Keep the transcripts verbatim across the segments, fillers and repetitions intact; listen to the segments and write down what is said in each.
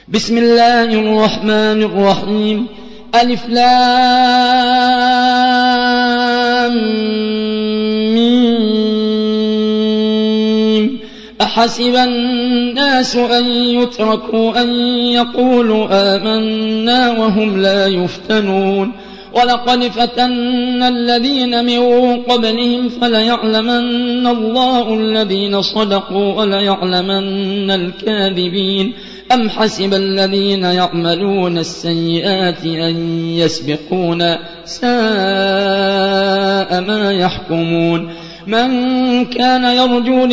بسم الله الرحمن الرحيم. ألف لام ميم. أحسب الناس أن يتركوا أن يقولوا آمنا وهم لا يفتنون ولقد فتنا الذين من قبلهم فليعلمن الله الذين صدقوا وليعلمن الكاذبين. أم حسب الذين يعملون السيئات أن يسبقونا ساء ما يحكمون. من كان يرجو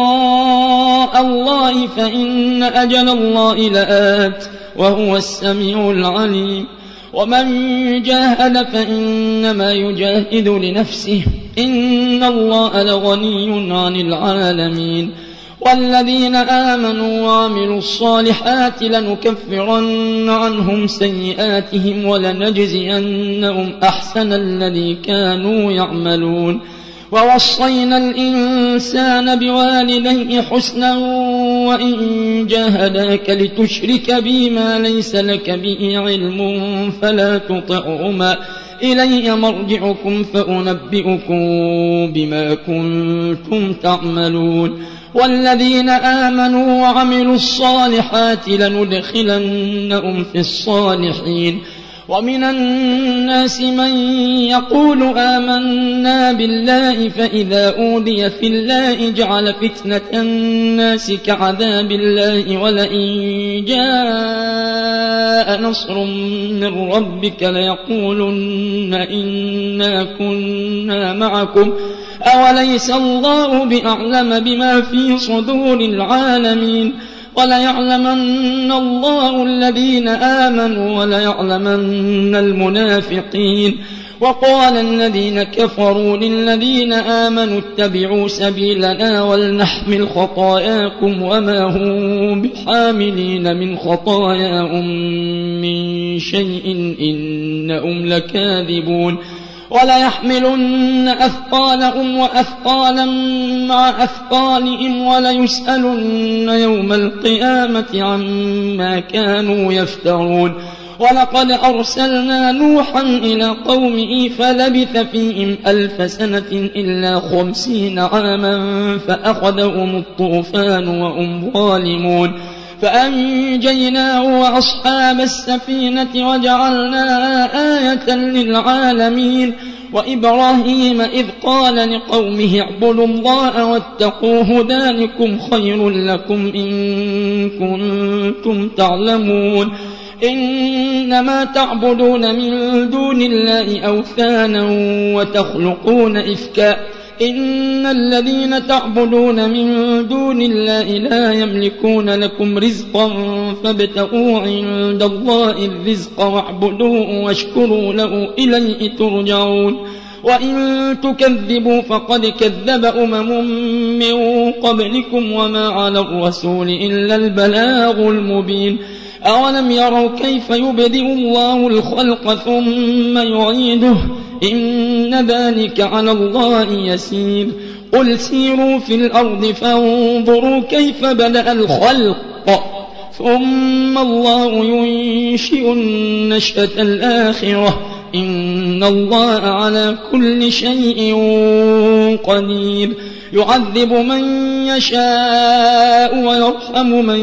لقاء الله فإن أجل الله لآت وهو السميع العليم. ومن جاهد فإنما يجاهد لنفسه إن الله لغني عن العالمين. والذين آمنوا وعملوا الصالحات لنكفرن عنهم سيئاتهم ولنجزينهم أحسن الذي كانوا يعملون. ووصينا الإنسان بوالديه حسنا وإن جاهداك لتشرك بي ما ليس لك به علم فلا تطعهما إلي مرجعكم فأنبئكم بما كنتم تعملون. والذين آمنوا وعملوا الصالحات لندخلنهم في الصالحين. ومن الناس من يقول آمنا بالله فإذا أوذي في الله جعل فتنة الناس كعذاب الله ولئن جاء نصر من ربك ليقولن إنا كنا معكم أوليس الله بأعلم بما في صدور العالمين. وليعلمن الله الذين آمنوا وليعلمن المنافقين. وقال الذين كفروا للذين آمنوا اتبعوا سبيلنا ولنحمل خطاياكم وما هم بحاملين من خطاياهم من شيء إنهم لكاذبون. وليحملن أثقالهم وأثقالا مع أثقالهم وليسألن يوم القيامة عما كانوا يفترون. ولقد أرسلنا نوحا إلى قومه فلبث فيهم ألف سنة إلا خمسين عاما فأخذهم الطوفان وهم ظالمون فأنجيناه وأصحاب السفينة وجعلناها آية للعالمين. وإبراهيم إذ قال لقومه اعبدوا الله واتقوه ذلكم خير لكم إن كنتم تعلمون. إنما تعبدون من دون الله أوثانا وتخلقون إفكا إن الذين تعبدون من دون الله لا يملكون لكم رزقا فابتغوا عند الله الرزق واعبدوه واشكروا له إليه ترجعون. وإن تكذبوا فقد كذب أمم من قبلكم وما على الرسول إلا البلاغ المبين. أولم يروا كيف يبدئ الله الخلق ثم يعيده إن ذلك على الله يسير. قل سيروا في الأرض فانظروا كيف بدأ الخلق ثم الله ينشئ النشأة الآخرة إن الله على كل شيء قدير. يعذب من يشاء ويرحم من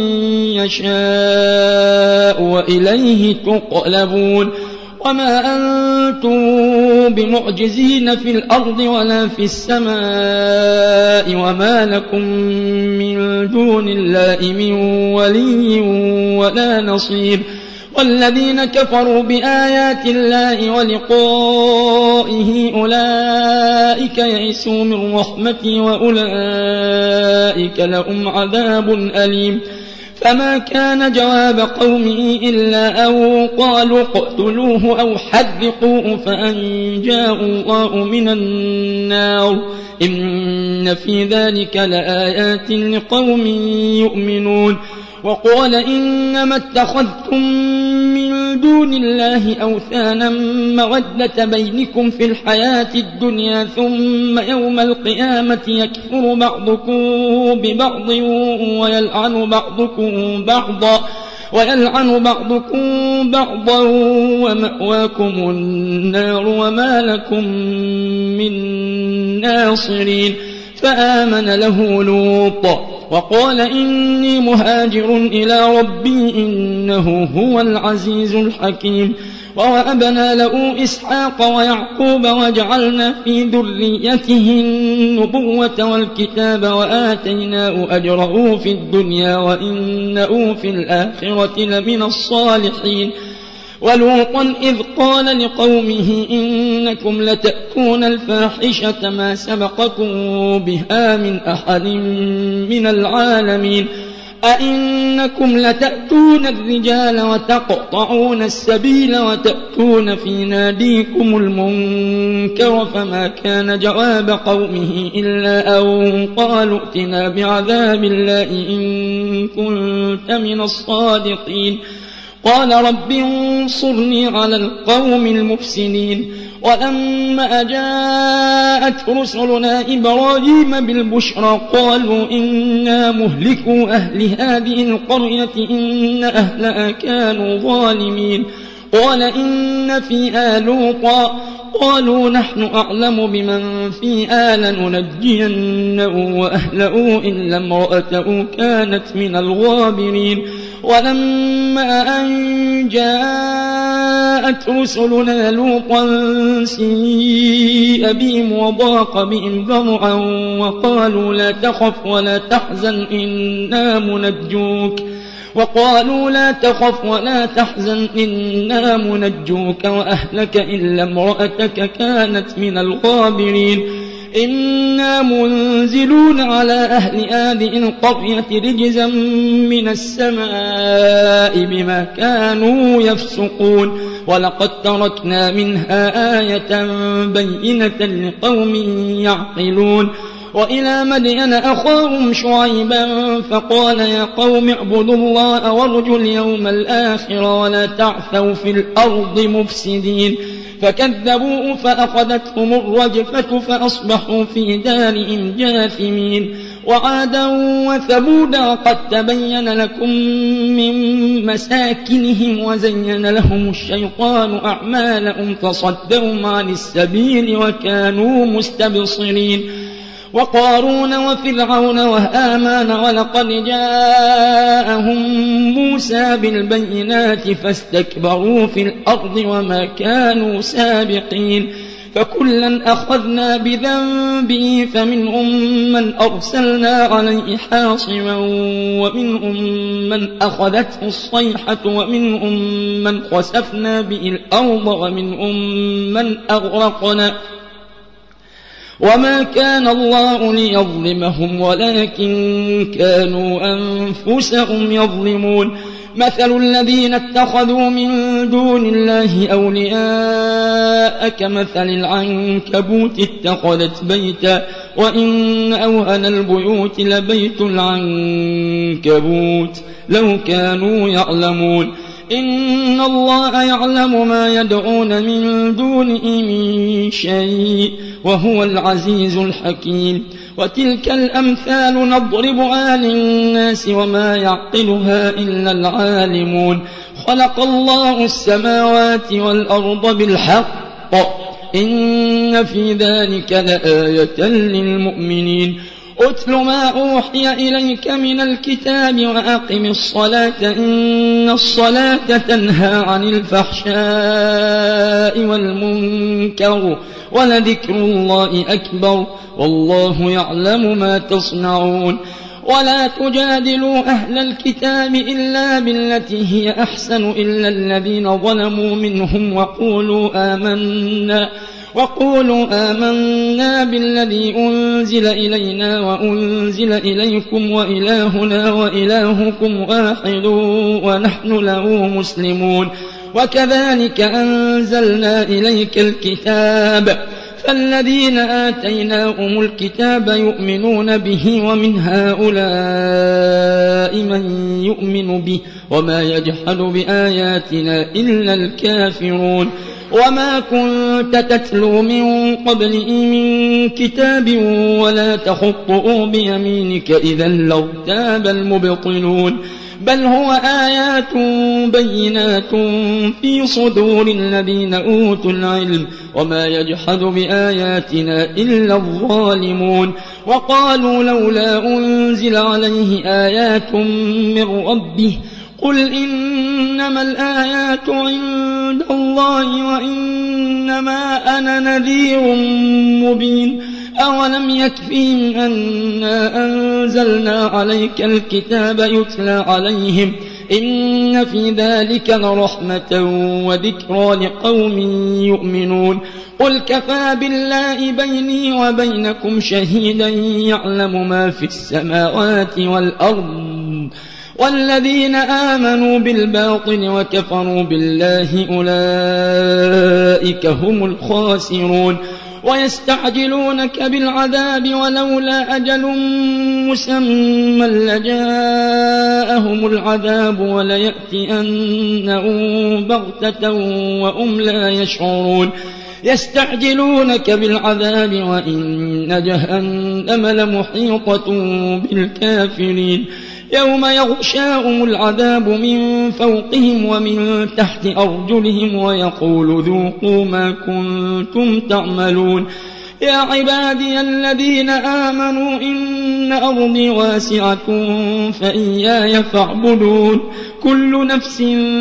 يشاء وإليه تقلبون. وما أنتم بمعجزين في الأرض ولا في السماء وما لكم من دون الله من ولي ولا نصير. والذين كفروا بآيات الله ولقائه أولئك يئسوا من رحمتي وأولئك لهم عذاب أليم. فما كان جواب قومه إلا أن قالوا اقتلوه أو حرقوه فأنجاه الله من النار إن في ذلك لآيات لقوم يؤمنون. وقال إنما اتخذتم من دون الله أوثانا مودة بينكم في الحياة الدنيا ثم يوم القيامة يكفر بعضكم ببعض ويلعن بعضكم بعضا ويلعن بعضكم بعضا ومأواكم النار وما لكم من ناصرين فآمن له لوط وقال إني مهاجر إلى ربي إنه هو العزيز الحكيم ووهبنا له إسحاق ويعقوب وجعلنا في ذريته النبوة والكتاب وآتيناه أجره في الدنيا وإنه في الآخرة لمن الصالحين ولوطا إذ قال لقومه إنكم لتأتون الفاحشة ما سبقكم بها من أحد من العالمين أئنكم لتأتون الرجال وتقطعون السبيل وتأتون في ناديكم المنكر فما كان جواب قومه إلا أن قالوا ائتنا بعذاب الله إن كنت من الصادقين قال رب انصرني على القوم المفسدين ولما جاءت رسلنا إبراهيم بالبشرى قالوا إنا مهلكوا أهل هذه القرية إن أهلها كانوا ظالمين قال إن فيها لوطا قالوا نحن أعلم بمن فيها لننجينه وأهله إلا امرأته كانت من الغابرين ولما أن جاءت رسلنا لوطا سيء بهم وضاق بهم ذرعا وقالوا لا تخف ولا تحزن إنا منجوك وقالوا لا تخف ولا تحزن إنا منجوك وأهلك إلا امرأتك كانت من الغابرين إنا منزلون على أهل هذه القرية رجزا من السماء بما كانوا يفسقون ولقد تركنا منها آية بينة لقوم يعقلون وإلى مدين أخاهم شعيبا فقال يا قوم اعبدوا الله وارجوا اليوم الآخر ولا تعثوا في الأرض مفسدين فكذبوه فأخذتهم الرجفة فأصبحوا في دارهم جاثمين وعادا وثمود وقد تبين لكم من مساكنهم وزين لهم الشيطان أعمالهم فصدهم عن السبيل وكانوا مستبصرين وقارون وفرعون وهامان ولقد جاءهم موسى بالبينات فاستكبروا في الأرض وما كانوا سابقين فكلا أخذنا بذنبه فمنهم من أرسلنا عليه حاصبا ومنهم من أخذته الصيحة ومنهم من خسفنا به الأرض ومنهم من أغرقنا وما كان الله ليظلمهم ولكن كانوا أنفسهم يظلمون مثل الذين اتخذوا من دون الله أولياء كمثل العنكبوت اتخذت بيتا وإن أوهن البيوت لبيت العنكبوت لو كانوا يعلمون إن الله يعلم ما يدعون من دونه من شيء وهو العزيز الحكيم وتلك الأمثال نضربها للناس وما يعقلها إلا العالمون خلق الله السماوات والأرض بالحق إن في ذلك لآية للمؤمنين أتل ما أوحي إليك من الكتاب وأقم الصلاة إن الصلاة تنهى عن الفحشاء والمنكر ولذكر الله أكبر والله يعلم ما تصنعون ولا تجادلوا أهل الكتاب إلا بالتي هي أحسن إلا الذين ظلموا منهم وقولوا آمنا وقولوا آمنا بالذي أنزل إلينا وأنزل إليكم وإلهنا وإلهكم واحد ونحن له مسلمون وكذلك أنزلنا إليك الكتاب فالذين آتيناهم الكتاب يؤمنون به ومن هؤلاء من يؤمن به وما يجحد بآياتنا إلا الكافرون وما كنت تتلو من قبله من كتاب ولا تخطئ بيمينك إذا لارتاب المبطلون بل هو آيات بينات في صدور الذين أوتوا العلم وما يجحد بآياتنا إلا الظالمون وقالوا لولا أنزل عليه آيات من ربه قل إنما الآيات عند الله وإنما أنا نذير مبين أولم يكفيهم أنا أنزلنا عليك الكتاب يتلى عليهم إن في ذلك لرحمة وذكرى لقوم يؤمنون قل كفى بالله بيني وبينكم شهيدا يعلم ما في السماوات والأرض والذين آمنوا بالباطل وكفروا بالله أولئك هم الخاسرون ويستعجلونك بالعذاب ولولا أجل مسمى لجاءهم العذاب وليأتينهم بغتة وهم لا يشعرون يستعجلونك بالعذاب وإن جهنم لمحيطة بالكافرين يوم يغشاهم العذاب من فوقهم ومن تحت أرجلهم ويقول ذوقوا ما كنتم تعملون يا عبادي الذين آمنوا إن أرضي واسعة فإياي فاعبدون كل نفس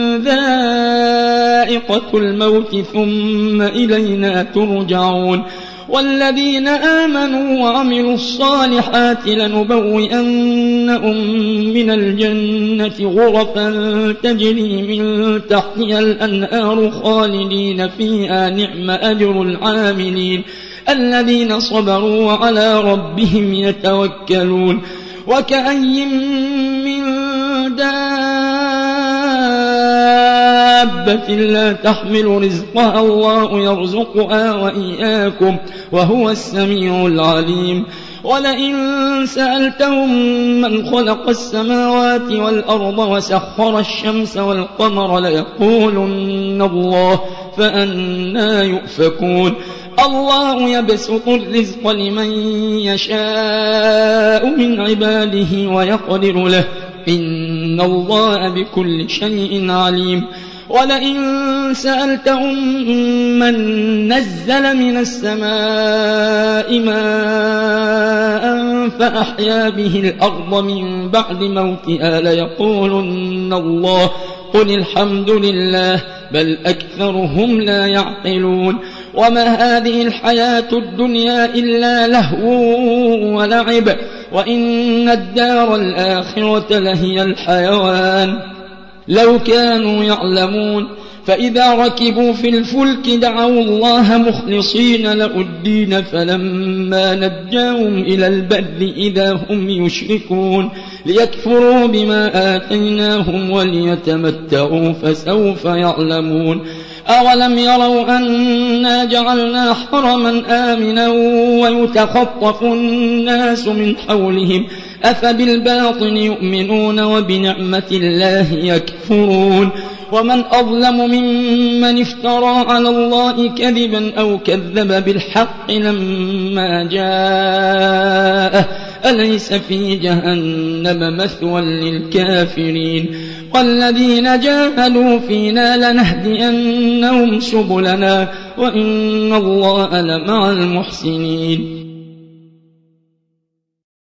ذائقة الموت ثم إلينا ترجعون والذين آمنوا وعملوا الصالحات لنبوئنهم من الجنة غرفا تجري من تحتها الأنهار خالدين فيها نعم أجر العاملين الذين صبروا وعلى ربهم يتوكلون وكأي من دابة لا تحمل رزقها الله يرزقها وإياكم وهو السميع العليم ولئن سألتهم من خلق السماوات والأرض وسخر الشمس والقمر ليقولن الله فأنى يؤفكون الله يبسط الرزق لمن يشاء من عباده ويقدر له إن الله بكل شيء عليم ولئن سألتهم من نزل من السماء ماء فأحيا به الأرض من بعد موتها ليقولن الله قل الحمد لله بل أكثرهم لا يعقلون وما هذه الحياة الدنيا إلا لهو ولعب وإن الدار الآخرة لهي الحيوان لو كانوا يعلمون فإذا ركبوا في الفلك دعوا الله مخلصين له الدين فلما نجاهم إلى البر إذا هم يشركون ليكفروا بما آتيناهم وليتمتعوا فسوف يعلمون أولم يروا أنا جعلنا حرما آمنا ويتخطف الناس من حولهم أفبالباطل يؤمنون وبنعمة الله يكفرون ومن أظلم ممن افترى على الله كذبا أو كذب بالحق لما جاءه أليس في جهنم مثوى للكافرين والذين جاهدوا فينا لنهدينهم سبلنا وإن الله لمع المحسنين